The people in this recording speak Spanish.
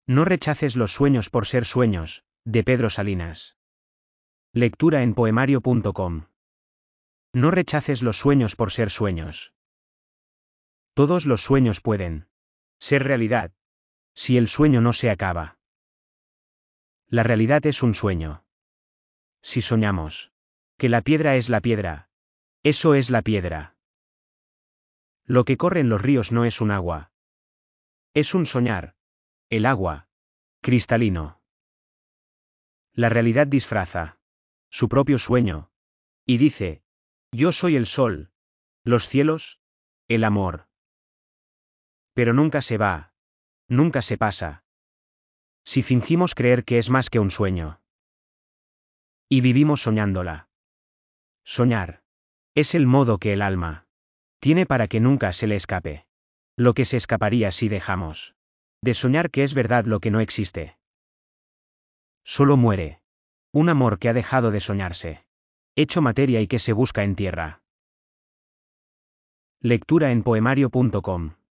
No rechaces los sueños por ser sueños, de Pedro Salinas. Lectura en poemario.com. No rechaces los sueños por ser sueños. Todos los sueños pueden ser realidad, si el sueño no se acaba. La realidad es un sueño. Si soñamos que la piedra es la piedra, eso es la piedra. Lo que corre en los ríos no es un agua. Es un soñar. El agua. Cristalino. La realidad disfraza su propio sueño. Y dice, yo soy el sol, los cielos, el amor. Pero nunca se va. Nunca se pasa. Si fingimos creer que es más que un sueño. Y vivimos soñándola. Soñar. Es el modo que el alma tiene para que nunca se le escape. Lo que se escaparía si dejamos de soñar que es verdad lo que no existe. Solo muere un amor que ha dejado de soñarse, hecho materia y que se busca en tierra. Lectura en poemario.com